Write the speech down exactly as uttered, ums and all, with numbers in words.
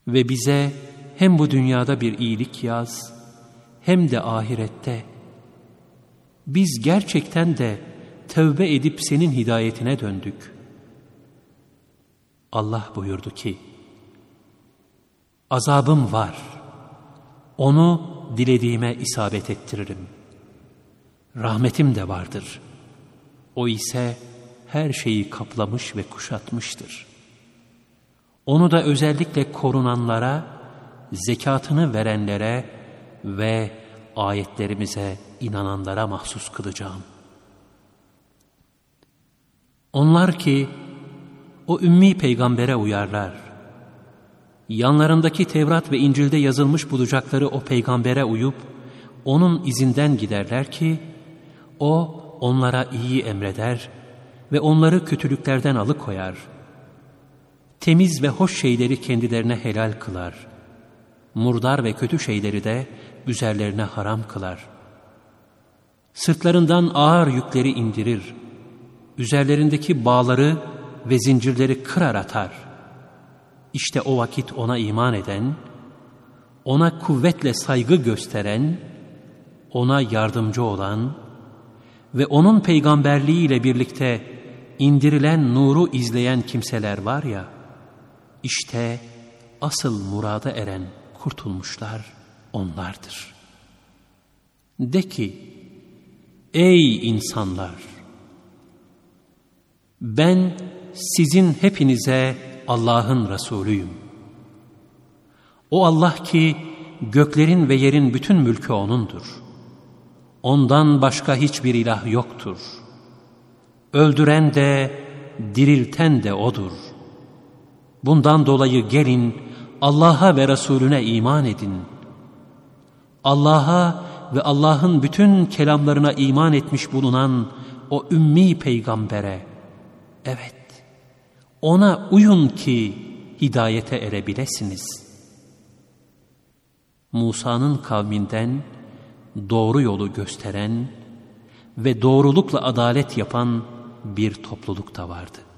Ve bize hem bu dünyada bir iyilik yaz, hem de ahirette. Biz gerçekten de tövbe edip senin hidayetine döndük. Allah buyurdu ki, azabım var, onu dilediğime isabet ettiririm. Rahmetim de vardır, o ise her şeyi kaplamış ve kuşatmıştır. Onu da özellikle korunanlara, zekatını verenlere ve ayetlerimize inananlara mahsus kılacağım. Onlar ki o ümmi peygambere uyarlar, yanlarındaki Tevrat ve İncil'de yazılmış bulacakları o peygambere uyup onun izinden giderler ki o onlara iyi emreder ve onları kötülüklerden alıkoyar. Temiz ve hoş şeyleri kendilerine helal kılar. Murdar ve kötü şeyleri de üzerlerine haram kılar. Sırtlarından ağır yükleri indirir. Üzerlerindeki bağları ve zincirleri kırar atar. İşte o vakit ona iman eden, ona kuvvetle saygı gösteren, ona yardımcı olan ve onun peygamberliğiyle birlikte indirilen nuru izleyen kimseler var ya, işte asıl murada eren kurtulmuşlar onlardır. De ki, ey insanlar! Ben sizin hepinize Allah'ın Resulüyüm. O Allah ki göklerin ve yerin bütün mülkü O'nundur. Ondan başka hiçbir ilah yoktur. Öldüren de, dirilten de O'dur. Bundan dolayı gelin Allah'a ve Resulüne iman edin. Allah'a ve Allah'ın bütün kelamlarına iman etmiş bulunan o ümmi peygambere, evet, ona uyun ki hidayete erebilesiniz. Musa'nın kavminden doğru yolu gösteren ve doğrulukla adalet yapan bir topluluk da vardı.